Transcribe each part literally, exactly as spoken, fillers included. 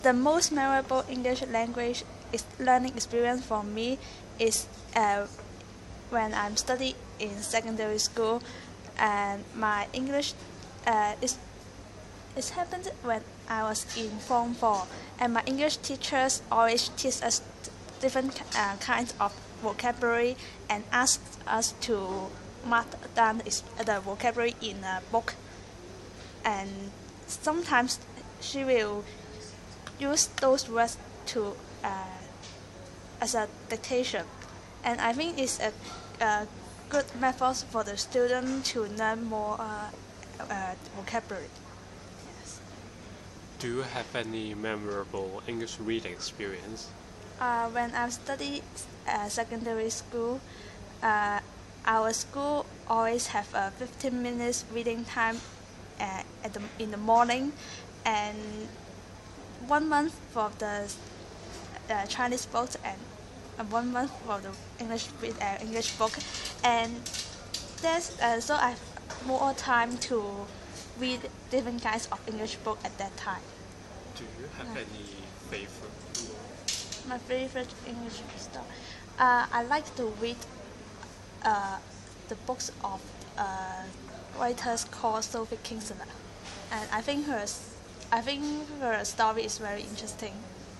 The most memorable English language is learning experience for me is uh, when I'm studying in secondary school, and my English uh, is it happened when I was in Form four, and my English teachers always teach us different uh, kinds of vocabulary and ask us to mark down the vocabulary in a book. And sometimes she will use those words to uh, as a dictation, and I think it's a, a good method for the student to learn more uh, uh, vocabulary. Yes. Do you have any memorable English reading experience? Uh, when I studied uh, secondary school, uh, our school always have a fifteen minutes reading time uh, at the, in the morning, and one month for the uh, Chinese books and uh, one month for the English uh, English book, and there's uh, so I have more time to read different kinds of English book at that time. Do you have Yeah. any favorite? My favorite English story. Uh, I like to read uh, the books of uh, writers called Sophie Kinsella, and I think her I think her story is very interesting.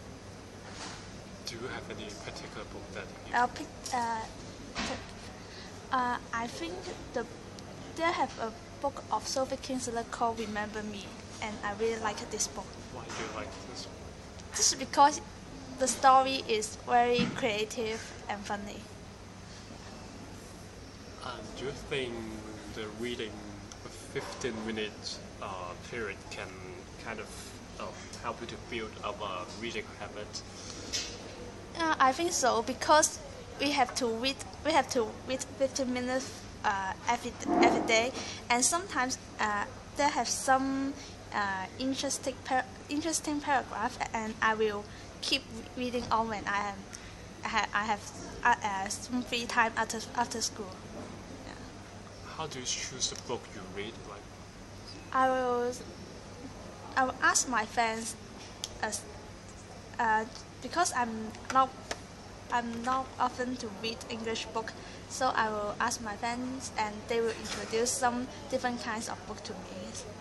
Do you have any particular book that you I'll pick. Uh, t- uh, I think the they have a book of Sophie Kinsella called Remember Me, and I really like this book. why do you like this one? Just because the story is very creative and funny. And do you think the reading a fifteen minute uh, period can kind of uh, help you to build up a reading habit? Uh, I think so because we have to read we have to read fifteen minutes uh, every every day, and sometimes uh, they have some uh, interesting par- interesting paragraph, and I will keep reading on when I am I have, I have uh, uh, some free time after after school. Yeah. How do you choose the book you read? Like, I will I will ask my friends as uh, because I'm not I'm not often to read English book, so I will ask my friends and they will introduce some different kinds of book to me.